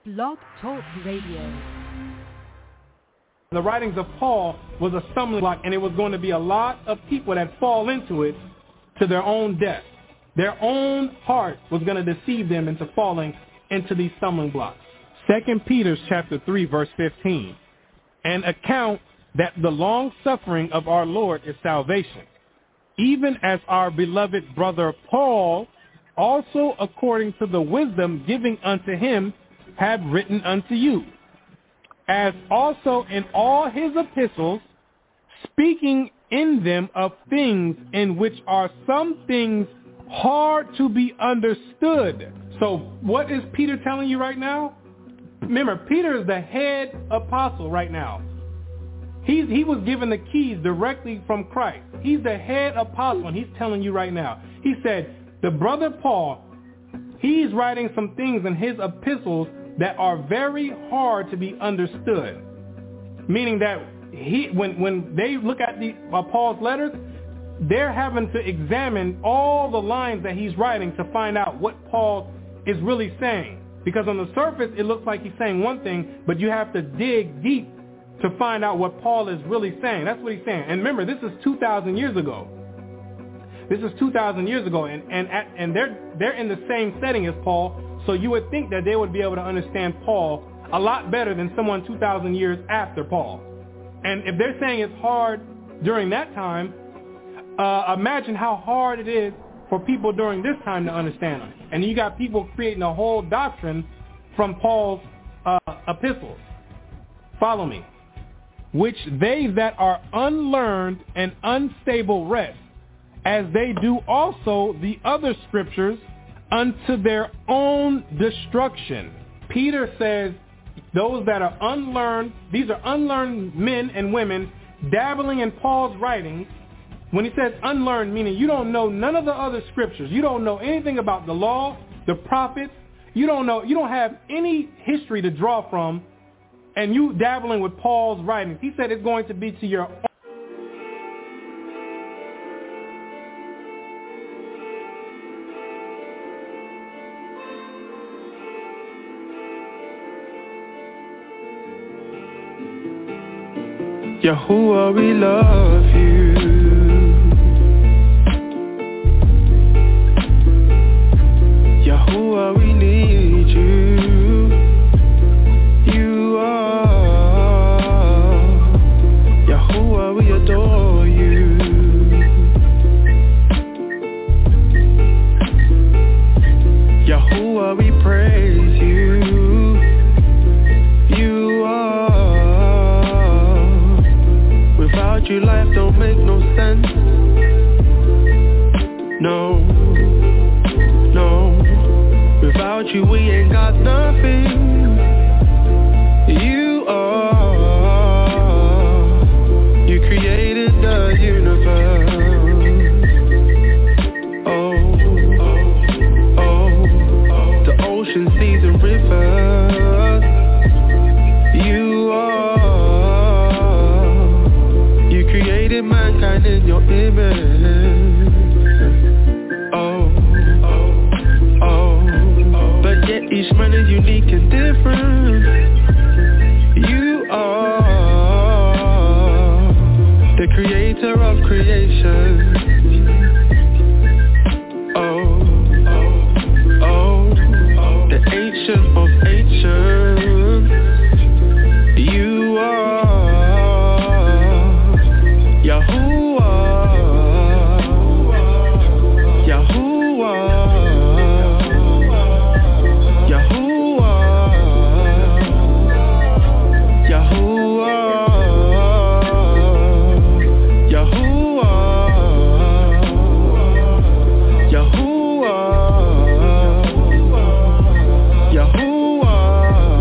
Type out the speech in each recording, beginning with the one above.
Blog Talk Radio. The writings of Paul was a stumbling block, and it was going to be a lot of people that fall into it to their own death. Their own heart was going to deceive them into falling into these stumbling blocks. 2 Peter chapter 3, verse 15. An account that the long suffering of our Lord is salvation, even as our beloved brother Paul, also according to the wisdom giving unto him, have written unto you, as also in all his epistles, speaking in them of things in which are some things hard to be understood. So what is Peter telling you right now? Remember, Peter is the head apostle right now. He was given the keys directly from Christ. He's the head apostle, and he's telling you right now. He said, the brother Paul, he's writing some things in his epistles that are very hard to be understood. Meaning that when they look at Paul's letters, they're having to examine all the lines that he's writing to find out what Paul is really saying. Because on the surface, it looks like he's saying one thing, but you have to dig deep to find out what Paul is really saying. That's what he's saying. And remember, this is 2,000 years ago. This is 2,000 years ago, and they're in the same setting as Paul, so you would think that they would be able to understand Paul a lot better than someone 2,000 years after Paul. And if they're saying it's hard during that time, imagine how hard it is for people during this time to understand them. And you got people creating a whole doctrine from Paul's epistles. Follow me. Which they that are unlearned and unstable rest, as they do also the other scriptures, unto their own destruction. Peter says those that are unlearned, these are unlearned men and women dabbling in Paul's writings. When he says unlearned, meaning you don't know none of the other scriptures. You don't know anything about the law, the prophets. You don't have any history to draw from, and you dabbling with Paul's writings. He said it's going to be to your own. Yahuwah, we love you. Yahuwah, we need you. You are Yahuwah, we adore you. Yahuwah, we praise you. You are. Without you, life don't make no sense. No, no. Without you, we ain't got nothing. You are. You created the universe. Oh, oh, oh. The ocean, seas, and rivers. You are. You created mankind in your image. Oh, oh, oh. But yet each man is unique and different. You are the creator of creation. Oh, oh, oh. The ancient of ancients. You are Yahuwah, Yahuwah, Yahuwah, Yahuwah, Yahuwah, Yahuwah, Yahuwah.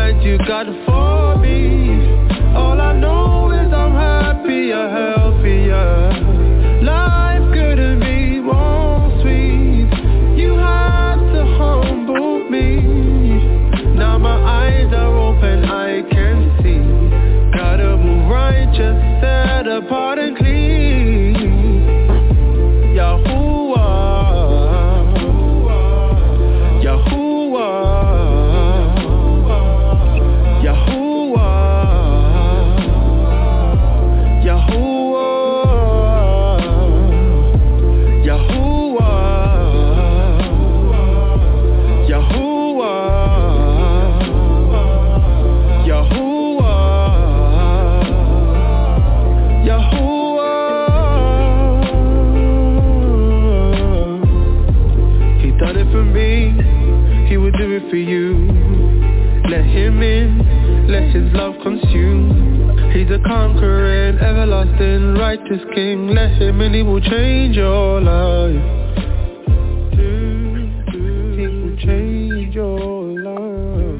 provides you got for me. All I know is I'm happier, healthier. Life couldn't be more sweet. You had to humble me. Now my eyes are open, I can see. Gotta move righteous, set apart and clean. Yahuwah, Yahuwah, Yahuwah, Yahuwah, Yahuwah, Yahuwah, Yahuwah, Yahuwah. He done it for me, he would do it for you. Let him in, let his love consume. He's a conquering, everlasting, righteous king. Let him in, he will change your life. He will change your life.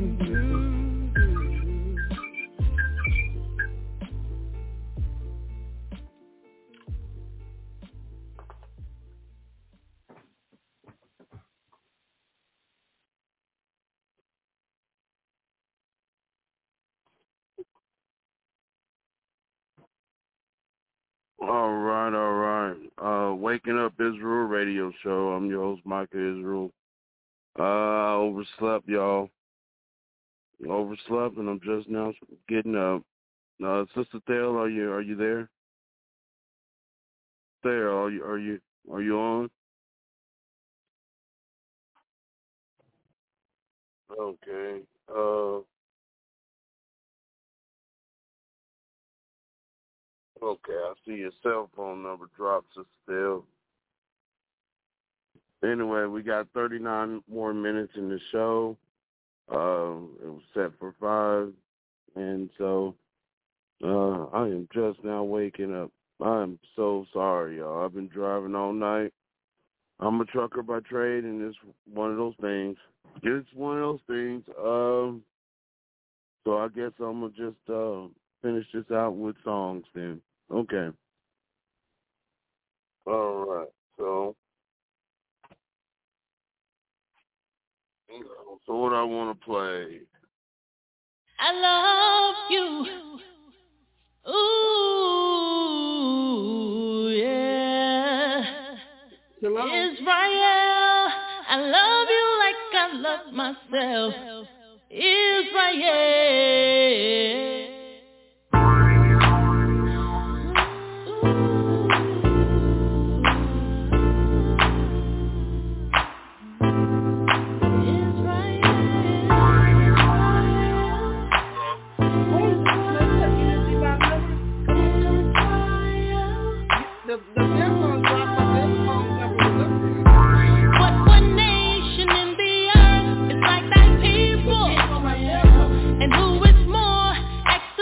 All right. Waking Up Israel radio show. I'm your host, Micah Israel. I overslept, y'all. Overslept, and I'm just now getting up. Sister Thale, are you there? Thale, are you on? Okay. Okay, I see your cell phone number dropped, Sister Thale. Anyway, we got 39 more minutes in the show. It was set for 5, and so I am just now waking up. I'm so sorry, y'all. I've been driving all night. I'm a trucker by trade, and it's one of those things. So I guess I'm going to just finish this out with songs then. Okay. All right. So what I want to play. I love you. Ooh, yeah. Hello? Israel, I love you like I love myself. Israel. The earphones dropped, but the earphones never was up there. What nation in the earth is like thy people? And who is more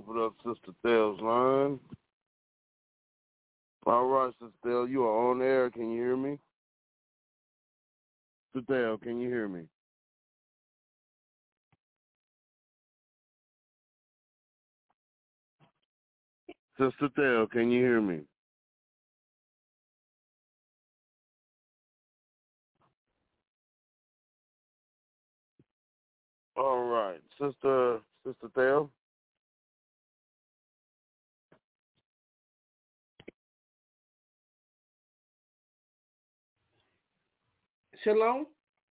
open up Sister Thel's line. All right, Sister Thel, you are on air. Can you hear me? Sister Thel, can you hear me? Sister Thel, can you hear me? All right, Sister Thel. Shalom?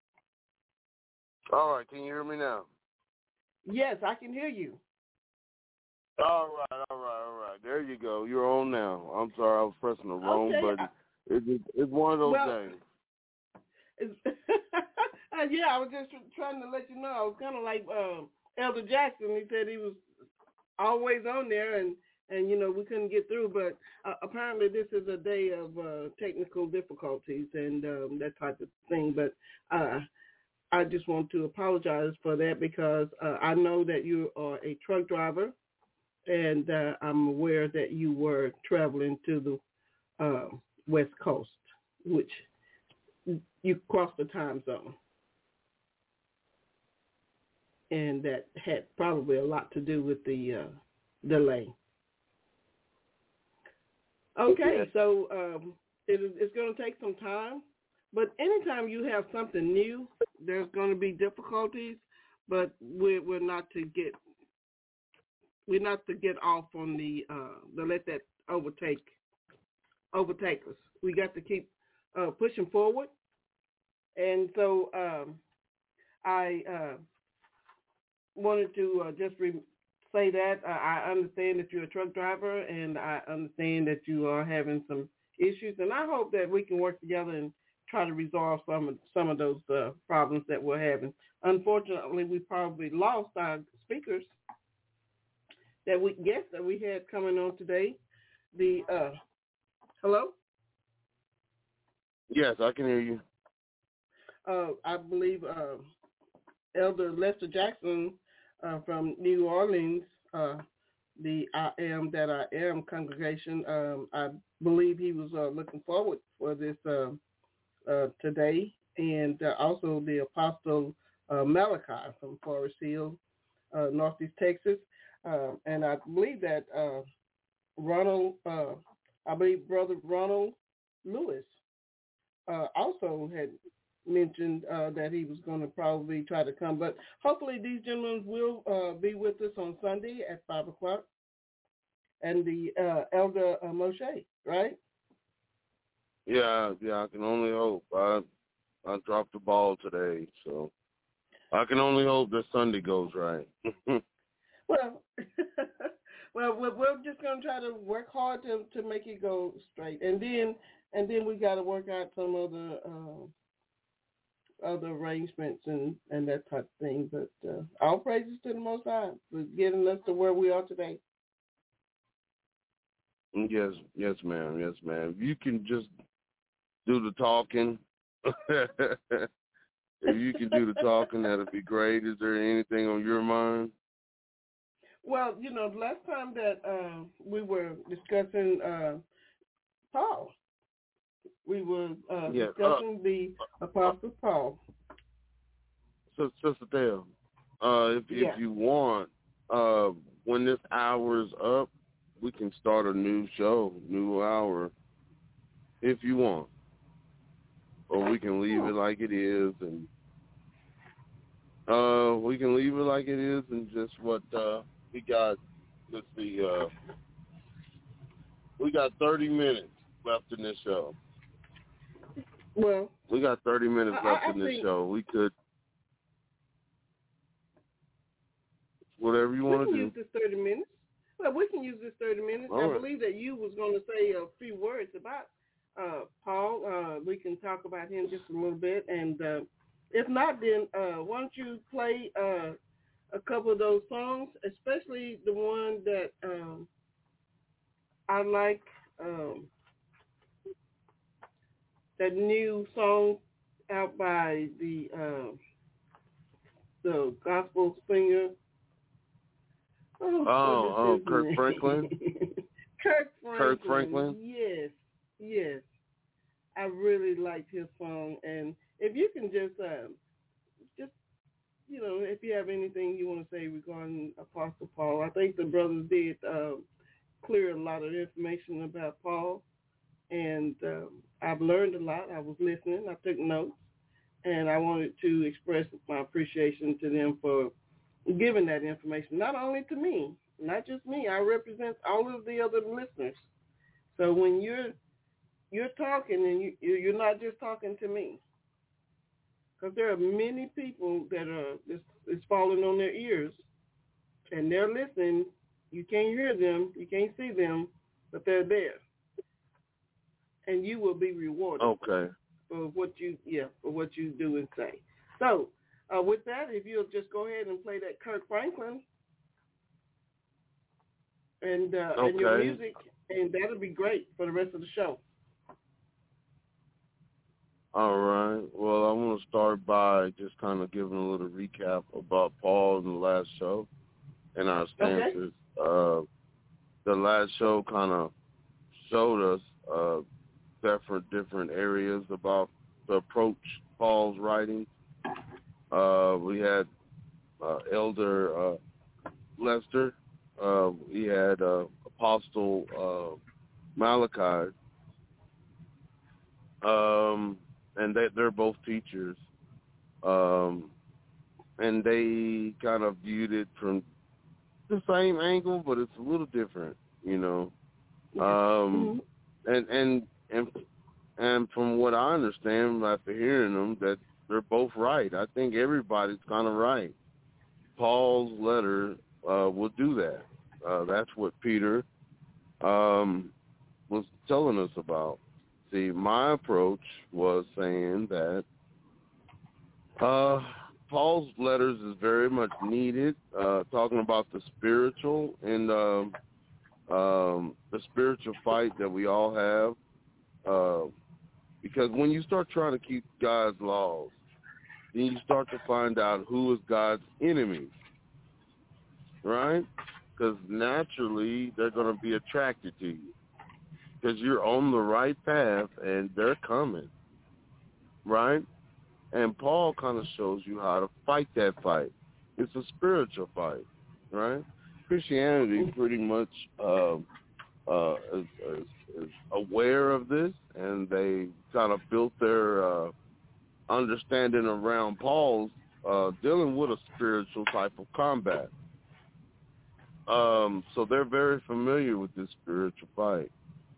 All right, can you hear me now? Yes, I can hear you. All right. There you go. You're on now. I'm sorry, I was pressing the wrong button. It's one of those days. Yeah, I was just trying to let you know. I was kind of like Elder Jackson. He said he was always on there, and we couldn't get through. But apparently this is a day of technical difficulties and that type of thing. But I just want to apologize for that because I know that you are a truck driver, and I'm aware that you were traveling to the West Coast, which you crossed the time zone. And that had probably a lot to do with the delay. Okay, so it's going to take some time. But anytime you have something new, there's going to be difficulties. But we're not to get off on the let that overtake us. We got to keep pushing forward. And so I wanted to just say that I understand that you're a truck driver, and I understand that you are having some issues, and I hope that we can work together and try to resolve some of those problems that we're having. Unfortunately, we probably lost our speakers that we had coming on today. The hello? Yes, I can hear you. I believe Elder Lester Jackson from New Orleans, the I Am That I Am congregation, I believe he was looking forward for this today, and also the Apostle Malachi from Forest Hill, Northeast Texas, and I believe that Brother Ronald Lewis also had mentioned that he was going to probably try to come, but hopefully these gentlemen will be with us on Sunday at 5 o'clock, and the Elder Moshe, right? Yeah, I can only hope. I dropped the ball today, so I can only hope that Sunday goes right. Well, we're just going to try to work hard to make it go straight, and then we got to work out some other arrangements and that type of thing. But all praises to the Most High for getting us to where we are today. Yes, ma'am. If you can just do the talking, if you can do the talking, that'd be great. Is there anything on your mind? Well, the last time that we were discussing Paul, we were discussing the Apostle Paul. So, Sister Thel, if you want, when this hour's up, we can start a new show, new hour, if you want. Or we can leave it like it is, and just what we got. Let's see, we got 30 minutes left in this show. Well, we got 30 minutes left in this show. We could, whatever you want to do. We can use this 30 minutes. Well, we can use this 30 minutes. All right. I believe that you was going to say a few words about Paul. We can talk about him just a little bit. And if not, then why don't you play a couple of those songs, especially the one that I like, that new song out by the gospel singer Kirk Franklin. Kirk Franklin. Yes. I really liked his song, and if you can just if you have anything you want to say regarding Apostle Paul, I think the brothers did clear a lot of information about Paul, and I've learned a lot. I was listening. I took notes, and I wanted to express my appreciation to them for giving that information, not only to me, not just me. I represent all of the other listeners. So when you're talking, and you're not just talking to me, because there are many people that it's falling on their ears, and they're listening. You can't hear them, you can't see them, but they're there, and you will be rewarded. Okay. For what you do and say. So with that, if you'll just go ahead and play that Kirk Franklin and your music, and that'll be great for the rest of the show. All right. Well, I want to start by just kind of giving a little recap about Paul in the last show and our stances. Okay. The last show kind of showed us different areas about the approach Paul's writing. We had Elder Lester. We had Apostle Malachi. And they're both teachers. And they kind of viewed it from the same angle, but it's a little different, And from what I understand after hearing them, that they're both right. I think everybody's kind of right. Paul's letter will do that. That's what Peter was telling us about. See, my approach was saying that Paul's letters is very much needed, talking about the spiritual and the spiritual fight that we all have. Because when you start trying to keep God's laws, then you start to find out who is God's enemy, right? Because naturally they're going to be attracted to you because you're on the right path and they're coming, right? And Paul kind of shows you how to fight that fight. It's a spiritual fight, right? Christianity pretty much is aware of this, and they kind of built their understanding around Paul's dealing with a spiritual type of combat. So they're very familiar with this spiritual fight.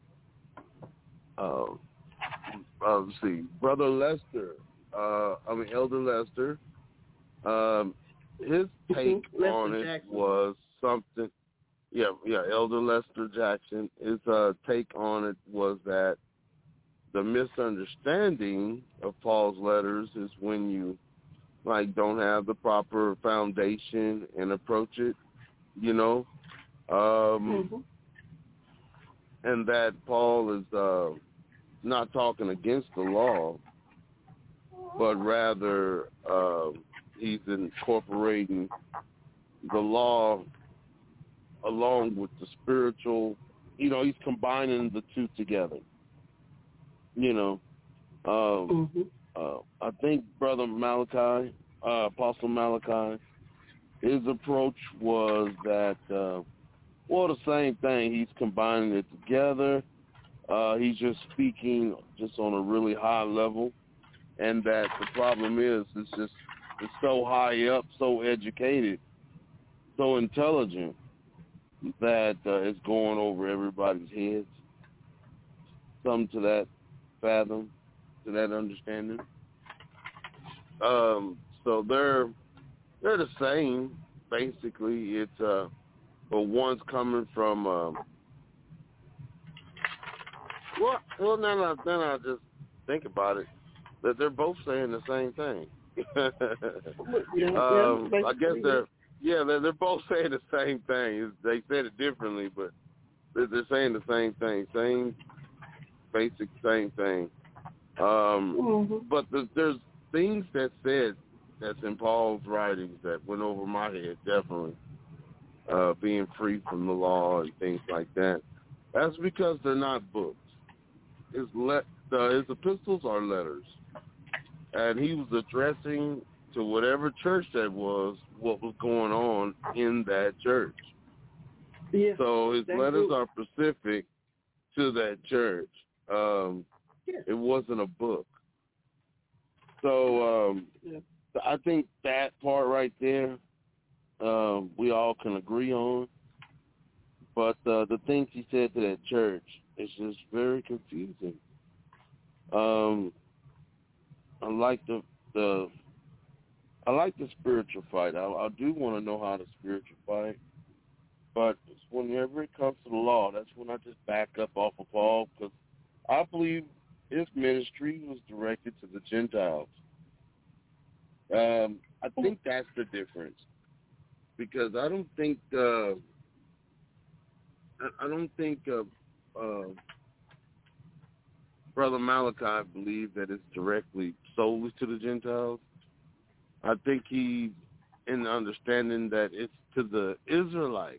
Let's see, Brother Lester, Elder Lester, his take on it Jackson. was something. Yeah, Elder Lester Jackson, his take on it was that the misunderstanding of Paul's letters is when you, don't have the proper foundation and approach it, and that Paul is not talking against the law, but rather he's incorporating the law along with the spiritual, he's combining the two together. I think Brother Malachi, Apostle Malachi, his approach was that, the same thing. He's combining it together. He's just speaking just on a really high level, and that the problem is it's so high up, so educated, so intelligent, that it's going over everybody's heads. Something to that fathom, to that understanding. So they're the same, basically. It's but one's coming from now I just think about it, that they're both saying the same thing. I guess they're both saying the same thing. They said it differently, but they're saying the same thing, same thing. But there's things that's in Paul's writings that went over my head, definitely. being free from the law and things like that. That's because they're not books. His epistles are letters. And he was addressing to whatever church that was what was going on in that church. Yeah, so his letters are specific to that church. It wasn't a book. So I think that part right there we all can agree on. But the things he said to that church is just very confusing. I like the spiritual fight. I do want to know how to spiritual fight. But whenever it comes to the law, that's when I just back up off of Paul, because I believe his ministry was directed to the Gentiles. I think that's the difference, because I don't think Brother Malachi believed that it's directly solely to the Gentiles. I think he's in the understanding that it's to the Israelites.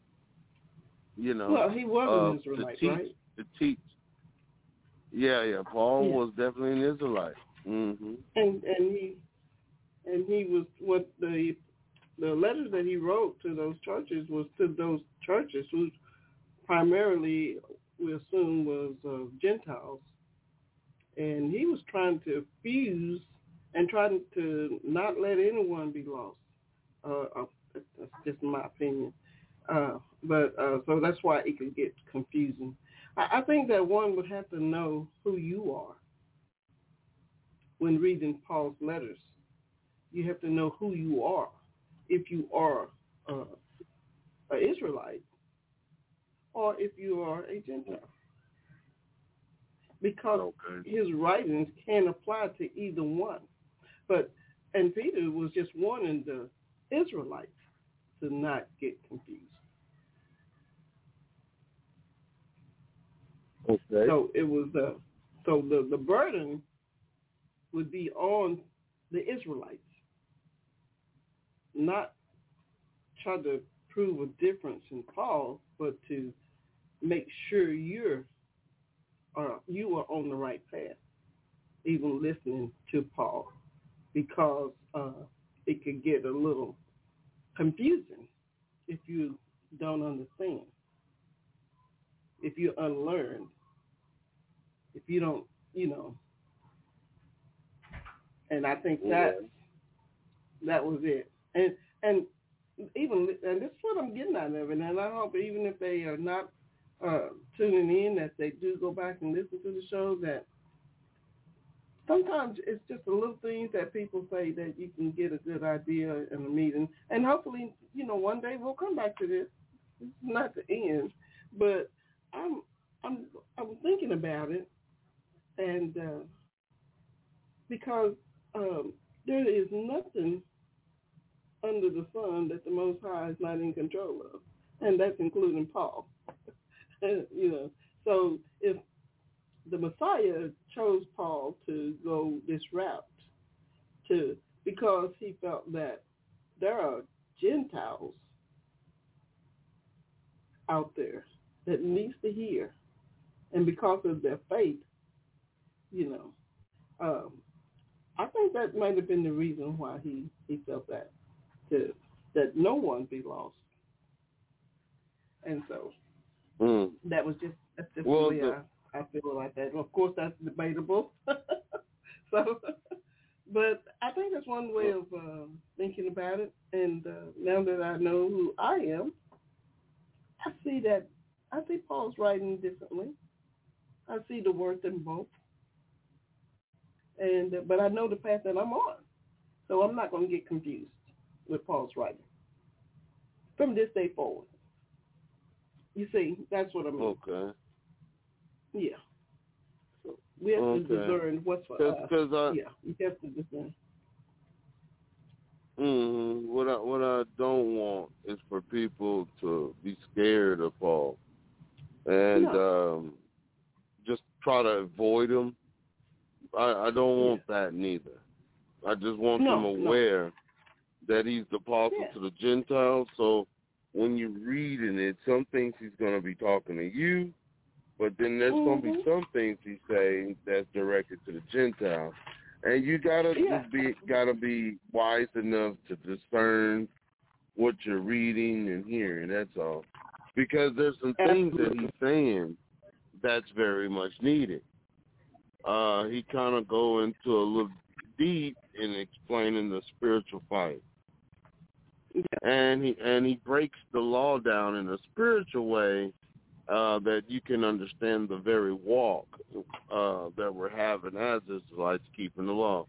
Well, he was an Israelite, right? To teach. Yeah. Paul was definitely an Israelite. Mm-hmm. And he was, what the letters that he wrote to those churches was to those churches who primarily, we assume, was Gentiles. And he was trying to fuse and trying to not let anyone be lost. That's just my opinion. So that's why it could get confusing. I think that one would have to know who you are when reading Paul's letters. You have to know who you are. If you are an Israelite or if you are a Gentile. Because his writings can apply to either one. And Peter was just warning the Israelites to not get confused. Okay. So it was the burden would be on the Israelites, not try to prove a difference in Paul, but to make sure you are on the right path, even listening to Paul, because it could get a little confusing if you don't understand, if you're unlearned, if you don't, And I think that was it. And this is what I'm getting out of it. And I hope even if they are not tuning in, that they do go back and listen to the show, that sometimes it's just the little things that people say that you can get a good idea in a meeting. And hopefully, one day we'll come back to this. It's not the end. But I'm thinking about it, and because there is nothing under the sun that the Most High is not in control of, and that's including Paul. So if the Messiah chose Paul to go this route, because he felt that there are Gentiles out there that needs to hear, and because of their faith, I think that might have been the reason why he felt that no one be lost. And so that's just the way I feel like that. Of course, that's debatable. But I think that's one way of thinking about it. And now that I know who I am, I see Paul's writing differently. I see the worth in both. But I know the path that I'm on, so I'm not going to get confused with Paul's writing from this day forward. You see, that's what I mean. Okay. Yeah. So we have to discern what's for us. You have to discern. What I don't want is for people to be scared of Paul and just try to avoid him. I don't want that neither. I just want them aware that he's the apostle to the Gentiles. So when you're reading it, some things he's going to be talking to you, but then there's going to be some things he's saying that's directed to the Gentiles. And you gotta be wise enough to discern what you're reading and hearing. That's all, because there's some things that he's saying that's very much needed. He kind of go into a little deep in explaining the spiritual fight, and he breaks the law down in a spiritual way that you can understand the very walk that we're having as Israelites keeping the law.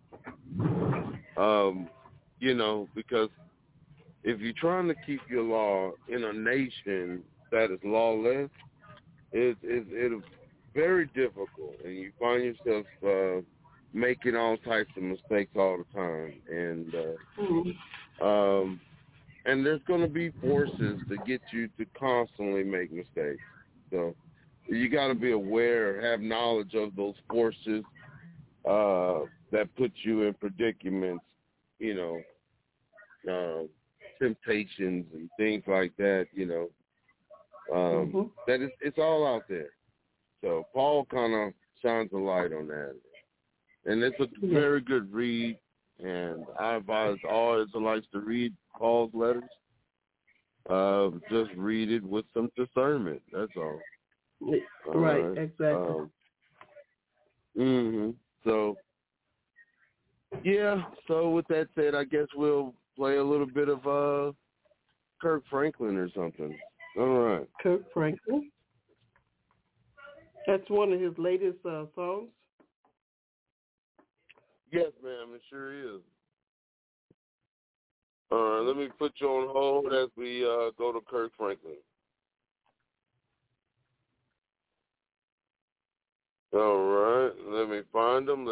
Because if you're trying to keep your law in a nation that is lawless, it's very difficult, and you find yourself making all types of mistakes all the time, and there's going to be forces to get you to constantly make mistakes. So you got to be aware, have knowledge of those forces that put you in predicaments, temptations and things like that, that it's all out there. So Paul kind of shines a light on that. And it's a very good read, and I advise all Israelites to read Paul's letters. Just read it with some discernment. That's all. Right, exactly. So, so with that said, I guess we'll play a little bit of Kirk Franklin or something. All right. Kirk Franklin? That's one of his latest songs? Yes, ma'am, it sure is. All right, let me put you on hold as we go to Kirk Franklin. All right, let me find him.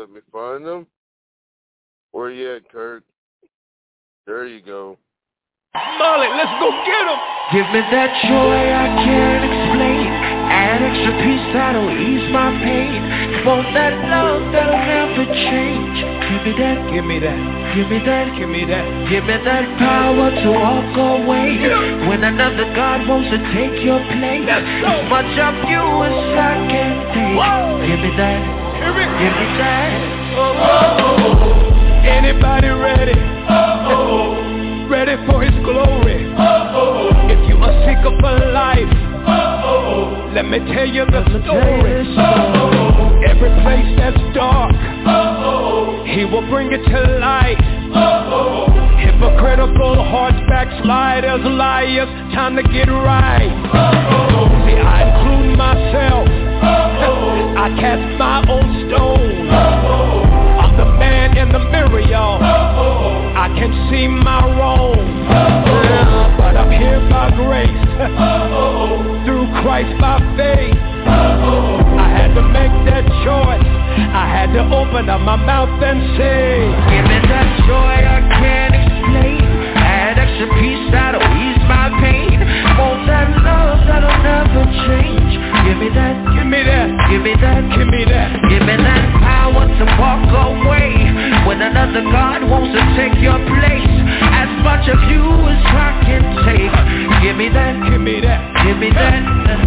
Where you at, Kirk? There you go. Molly, let's go get him. Give me that joy I can't explain. An extra piece that'll ease my pain. Want that love that'll never change. Give me that, give me that, give me that, give me that. Give me that power to walk away when another God wants to take your place. As much of you as I can take. Give me that, give me that. Anybody ready? Ready for his glory. If you are sick of a life, let me tell you the story. Every place that's dark, he will bring it to light. Hypocritical hearts, backsliders, liars, time to get right. See, I include myself. I cast my own stone. I'm the man in the mirror, y'all. I can see my wrong, but I'm here by grace, through Christ by faith. I had to make that choice. I had to open up my mouth and say, give me that joy I can't explain. Add extra peace that'll ease my pain. Want that love that'll never change. Give me that, give me that, give me that, give me that. Give me that power to walk away when another God wants to take your place. As much of you as I can take. Give me that, give me that, give me that.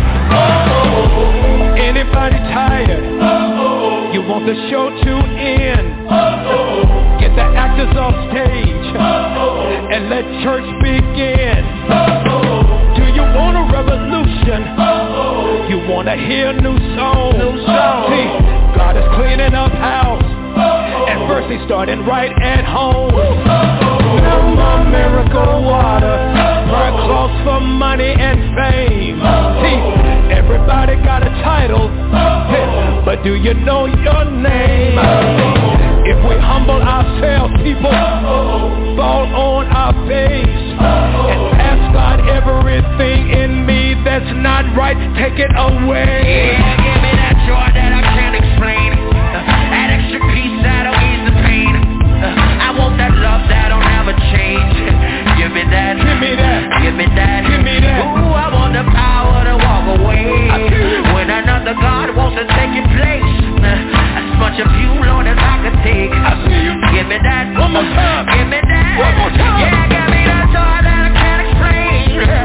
Anybody tired? You want the show to end? Get the actors off stage and let church begin. Do you want a revolution? You want to hear a new song? See, God is cleaning up house, and first He's starting right at home. No more miracle water, burn clothes for money and fame. See, everybody got a title, but do you know your name? If we humble ourselves, people fall on our face and ask God, everything in me that's not right, take it away. Yeah, give me that joy that I can't explain. That extra peace that'll ease the pain. I want that love that'll never change. Give me that, give me that, give me that, give me that. Ooh, I want the power to walk away when another God wants to take your place. As much of you, Lord, as I can take. Give me that, one more time. Give me that, one more time. Yeah, give me that joy that I can't explain.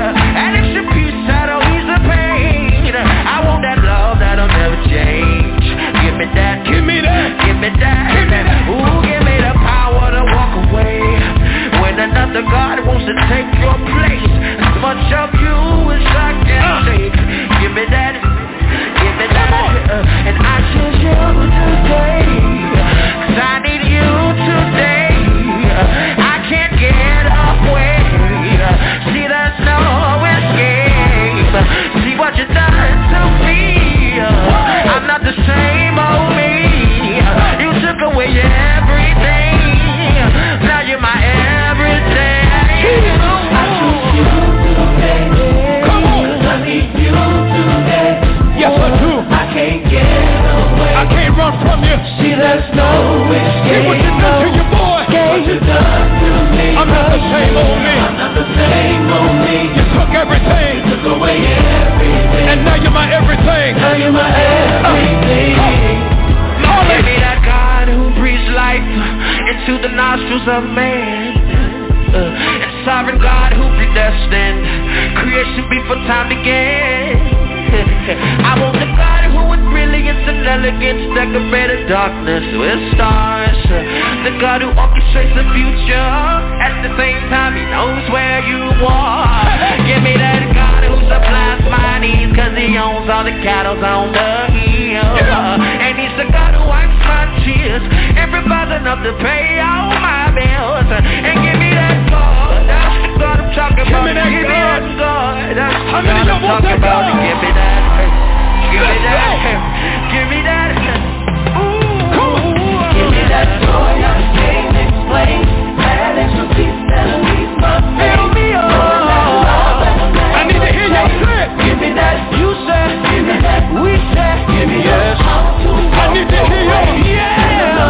issues of man. And sovereign God who predestined creation before time began. I want the God who with brilliance and elegance decorated darkness with stars. The God who orchestrates the future, at the same time he knows where you are. Give me that God who supplies my needs, cause he owns all the cattle on the hill. And he's the God who wipes my tears and provides enough to pay all my bills. And give me that God, that's the God I'm talking about. Give me that God, that's the God I'm talking about. Give me that. Give me that, give me that, ooh, come on. Give me that joy I can't explain, that extra peace that leaves my face. Fill me up, I need to hear you say. Give me that, you said, give me that, we said, give me yes. I need to hear you, yeah.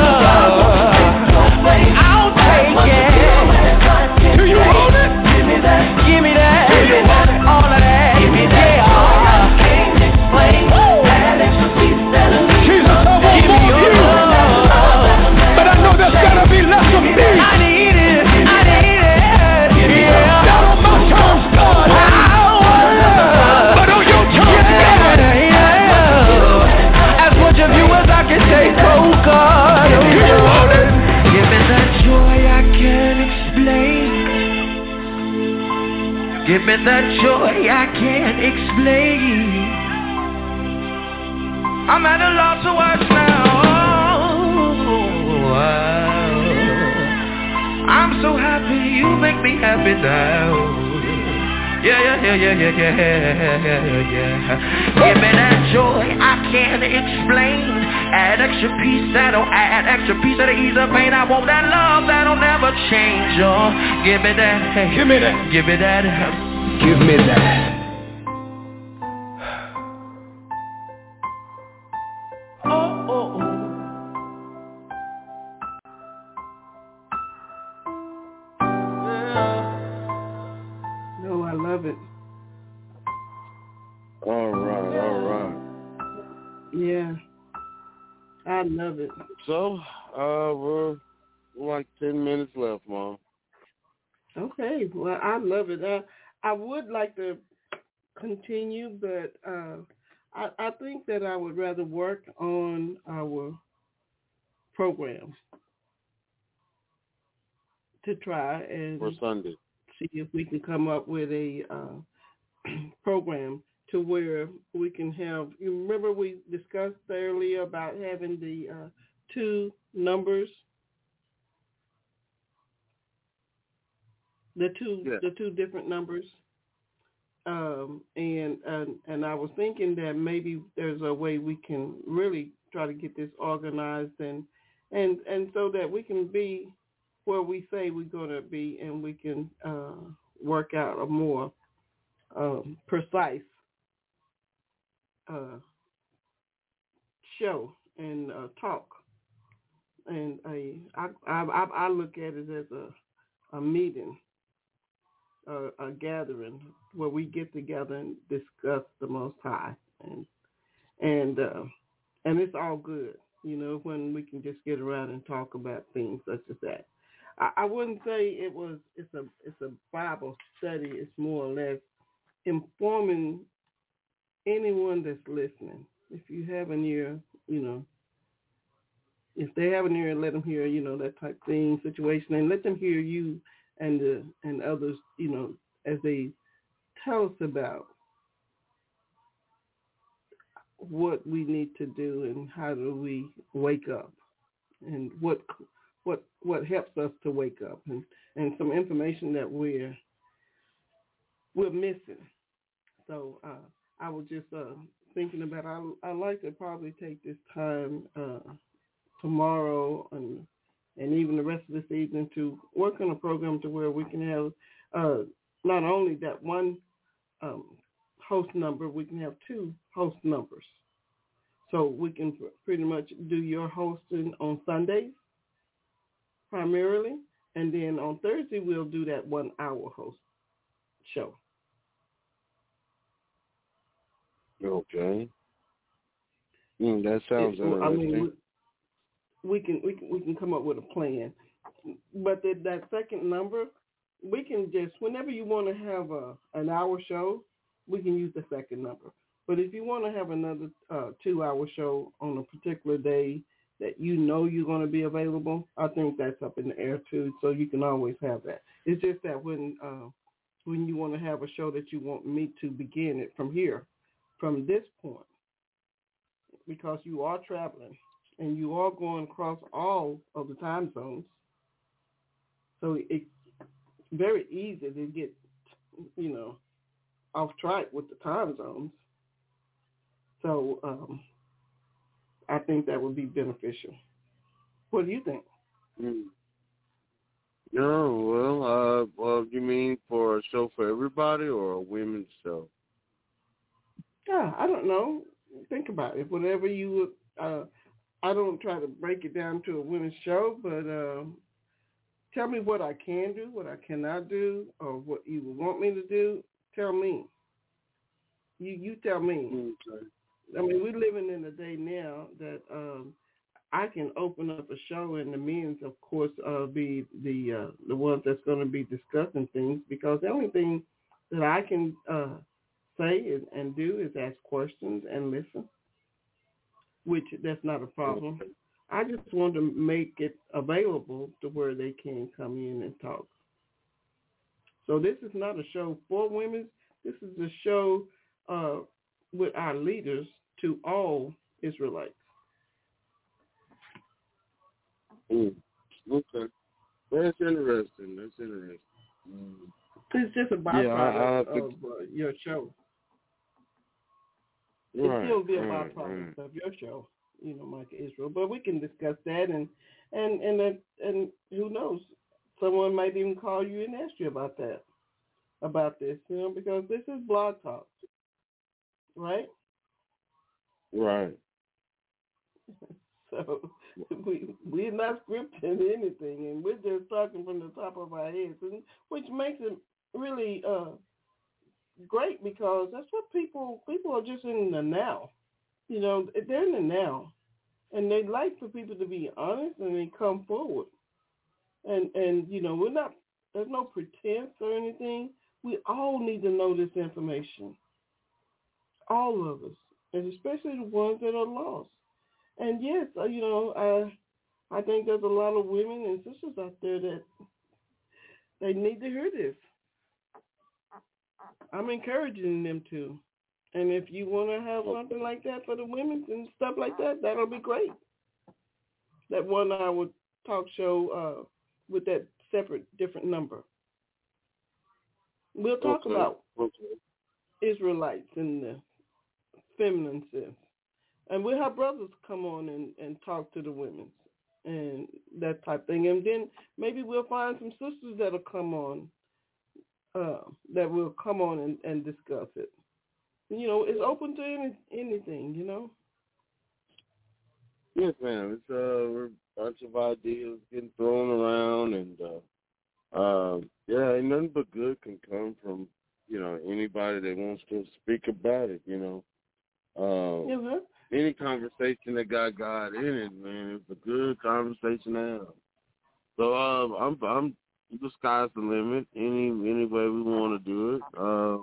I'll take it. Do you want it? Give me that, give me that, do you want it? All of that, give me that, yeah. Give me that joy I can't explain. I'm at a loss of words now. I'm so happy, you make me happy now. Yeah. Give me that joy I can't explain. Add extra peace that'll add extra peace that'll ease the pain. I want that love that'll never change. Oh, give me that. Give me that. Give me that. Give me that. I love it. So, we're like 10 minutes left, Mom. Okay. Well, I love it. I would like to continue, but I think that I would rather work on our program to try and for Sunday. See if we can come up with a program to where we can have, you remember we discussed earlier about having the two numbers, the two different numbers, and I was thinking that maybe there's a way we can really try to get this organized and so that we can be where we say we're going to be, and we can work out a more precise show and talk, and I look at it as a meeting, a gathering where we get together and discuss the Most High, and it's all good, when we can just get around and talk about things such as that. I wouldn't say it's a Bible study. It's more or less informing anyone that's listening. If you have an ear, if they have an ear, let them hear, that type thing, situation, and let them hear you and others, as they tell us about what we need to do and how do we wake up, and what helps us to wake up, and some information that we're missing. So I was just thinking about, I'd like to probably take this time tomorrow and even the rest of this evening to work on a program to where we can have not only that one host number, we can have two host numbers. So we can pretty much do your hosting on Sundays primarily, and then on Thursday we'll do that 1 hour host show. Okay. That sounds interesting. we can come up with a plan, But that second number, we can just, whenever you want to have an hour show, we can use the second number. But if you want to have another 2-hour show on a particular day that you know you're going to be available, I think that's up in the air too. So you can always have that. It's just that when you want to have a show that you want me to begin it from here, from this point, because you are traveling and you are going across all of the time zones. So it's very easy to get, off track with the time zones. So I think that would be beneficial. What do you think? No, well, you mean for a show for everybody or a women's show? Yeah, I don't know. Think about it. Whatever you would. I don't try to break it down to a women's show, but tell me what I can do, what I cannot do, or what you would want me to do. Tell me. You tell me. Okay. I mean, we're living in a day now that I can open up a show, and the men's, of course, be the ones that's going to be discussing things, because the only thing that I can say and do is ask questions and listen, which that's not a problem. I just want to make it available to where they can come in and talk. So this is not a show for women. This is a show with our leaders to all Israelites. Okay. That's interesting. It's just a byproduct of your show. It still be a byproduct of your show, Micah Israel. But we can discuss that, and who knows, someone might even call you and ask you about this, because this is Blog Talk, right? Right. So we're not scripting anything, and we're just talking from the top of our heads, which makes it really great, because that's what people are just in the now. They're in the now, and they like for people to be honest and they come forward. And we're not. There's no pretense or anything. We all need to know this information. All of us, and especially the ones that are lost. And yes, I think there's a lot of women and sisters out there that they need to hear this. I'm encouraging them to. And if you want to have something like that for the women and stuff like that, that'll be great. That 1-hour talk show with that separate, different number. We'll talk about Israelites in the feminine sense. And we'll have brothers come on and talk to the women and that type thing. And then maybe we'll find some sisters that'll come on, that will come on and discuss it. It's open to anything, Yes, ma'am. It's a bunch of ideas getting thrown around, and ain't nothing but good can come from anybody that wants to speak about it. Any conversation that got God in it, man, it's a good conversation to have. So I'm the sky's the limit. Any way we want to do it.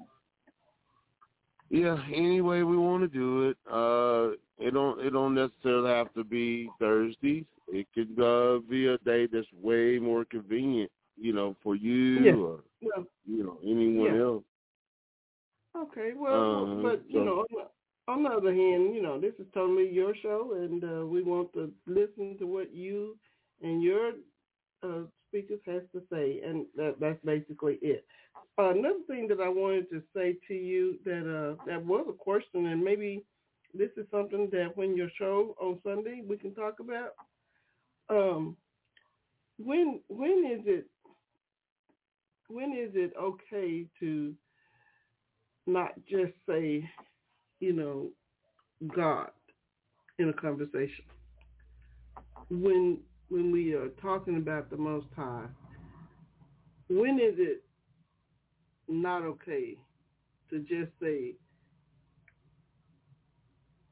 Any way we want to do it. It don't necessarily have to be Thursdays. It could be a day that's way more convenient, for you or anyone else. Okay, well, but on the other hand, this is totally your show, and we want to listen to what you and your speakers has to say, and that's basically it. Another thing that I wanted to say to you that was a question, and maybe this is something that when your show on Sunday we can talk about. When is it okay to not just say, God in a conversation? When we are talking about the Most High, when is it not okay to just say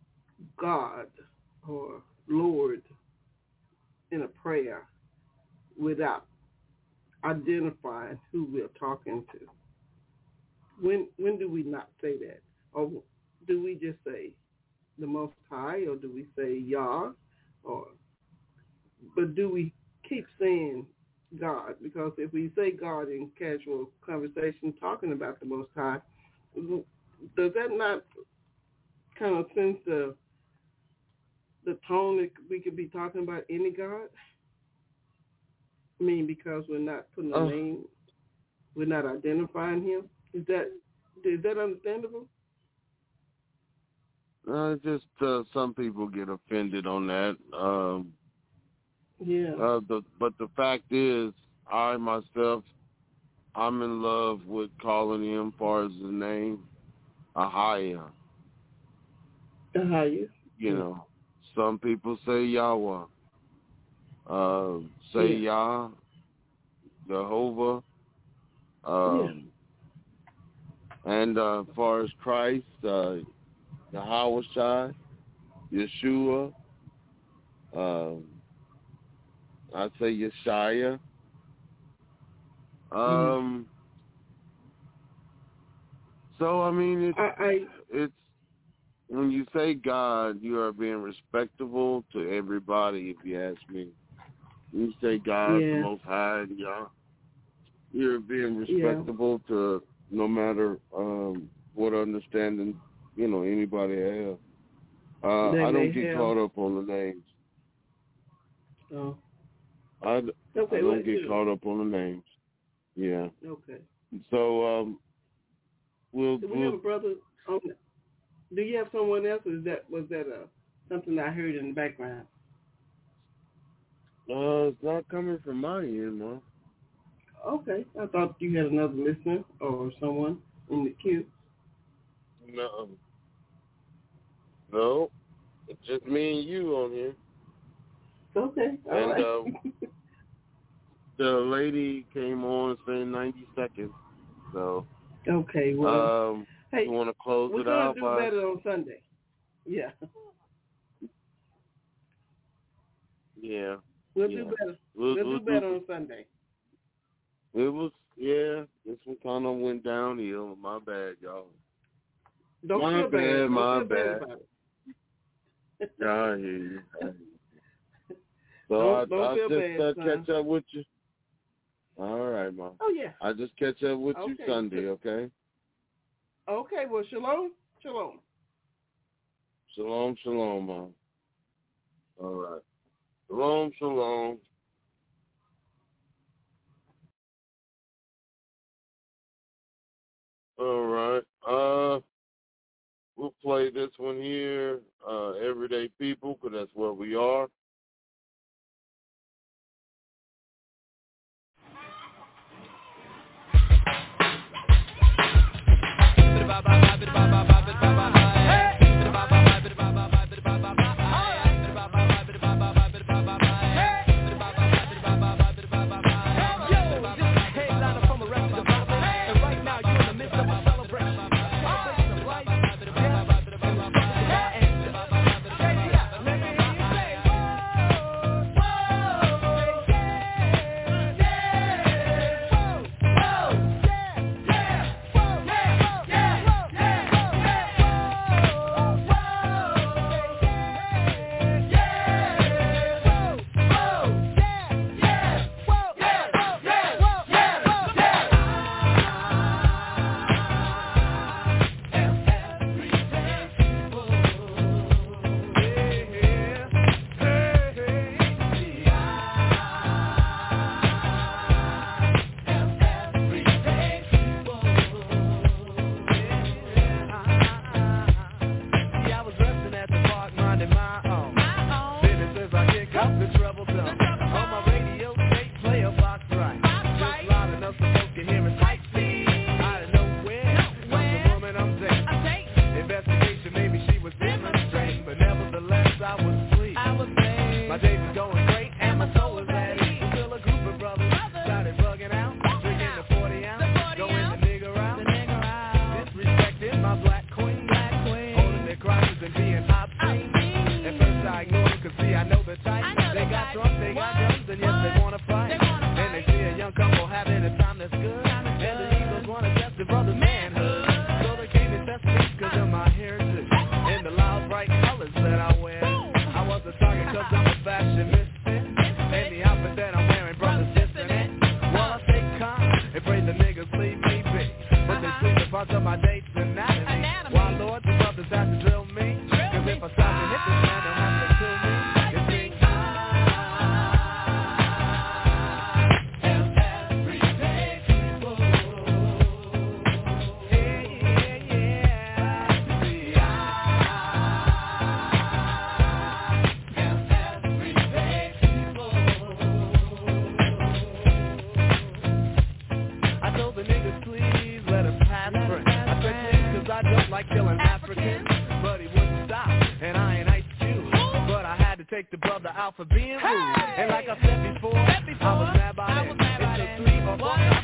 God or Lord in a prayer without identifying who we're talking to? When do we not say that? Or do we just say the Most High, or do we say Yah? But do we keep saying God? Because if we say God in casual conversation talking about the Most High, does that not kind of sense the tone that we could be talking about any God? I mean, because we're not putting a name, we're not identifying him. Is that understandable? Just some people get offended on that. But the fact is, I myself, I'm in love with calling him, far as the name, Ahaya. Ahaya. You know, some people say Yahweh, Yah, Jehovah, and as far as Christ, Yahweh, Yeshua, I'd say Yeshaya. So I mean, it's when you say God, you are being respectable to everybody. If you ask me, when you say God, the Most High, Yah, you're being respectable to no matter what understanding anybody has. I don't get caught up on the names. Oh. I don't get caught up on the names. Yeah. Okay. So do we have a brother? Do you have someone else? Or was that something I heard in the background? It's not coming from my end, man. Okay. I thought you had another listener or someone in the queue. No. It's just me and you on here. Okay. All right. The lady came on saying 90 seconds. So. Okay. Well. Hey, you want to close it out? We're going to do better on Sunday. Yeah. Yeah. We'll do better. We'll do better on Sunday. It was, this one kind of went downhill. My bad, y'all. Don't feel bad. My Don't feel bad about it. I hear you. So I'll just catch up with you. All right, Mom. Oh, yeah. I'll just catch up with you Sunday, okay? Okay, well, shalom. Shalom. Shalom, shalom, Mom. All right. Shalom, shalom. All right. We'll play this one here, Everyday People, because that's where we are. killing Africans, but he wouldn't stop, and I ain't Ice Cube. But I had to take the brother out for being rude. And like I said before, I was mad by then. It took 3 or 4